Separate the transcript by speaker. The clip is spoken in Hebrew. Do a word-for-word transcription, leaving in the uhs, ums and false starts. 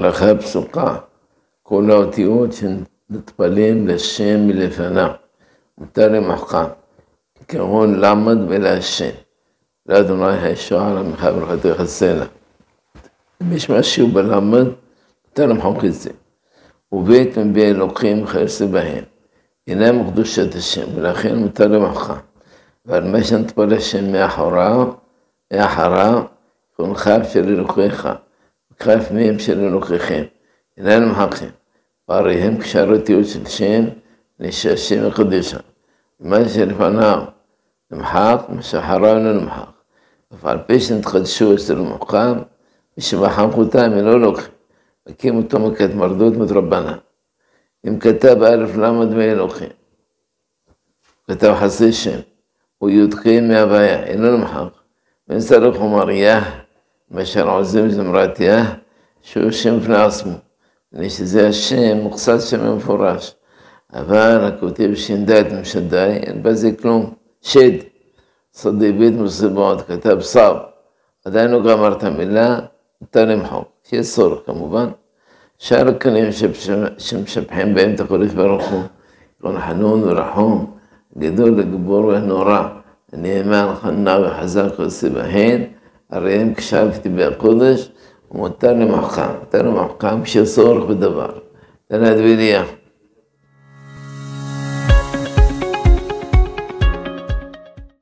Speaker 1: ההלכה הפסוקה, כל האותיות שנטפלים לשם מלפניו, מותר למחקם, כגון למד ולהשם, לאדוני הישועה לעמך ברכתך הסלע. אם יש משהו בלמד, מותר למחוק את זה. ובית מביא אלוקים חסד בהם, אינם קדושת השם, ולכן מותר למחקם. ועל מה שנטפל השם מאחוריו, מאחריו, כונכיו של אלוקיך, וכף מהם של אלוקיכם, אינם מחקים. והרי הם קשר אותיות של שם, לשם וקדושה. מה שלפניו נמחק, מה שאחריו לא נמחק. ועל פי שנתחדשו אצל המוחם, ושמחק אותם אינו לוקחים. מקים אותו מכת מרדות מתרבנה. אם כתב אלף למד מאלוקים, כתב חסי שם, הוא יודקים מהוויה, אינו נמחק. ואין צריך לומר יה, מה שעוזים זמרת יה, שהוא שם בפני עצמו. שזה השם, מוקצת שם המפורש. אבל הכותב שינדת משדי, אין בזה כלום. שד, סודי בית מסיבות, כתב סב. עדיין לא גמר את המילה, מותר למחוק. שיש צורך כמובן. שאר הכלים שמשבחים בהם את הקודש ברוך הוא, כגון חנון ורחום, גדול לגבור ונורא, נאמן, חנה וחזק ועושה בהן, הרי הם קשר כתבי הקודש, ומותר למחקם, מותר למחקם שיש צורך בדבר. תנא דביליה.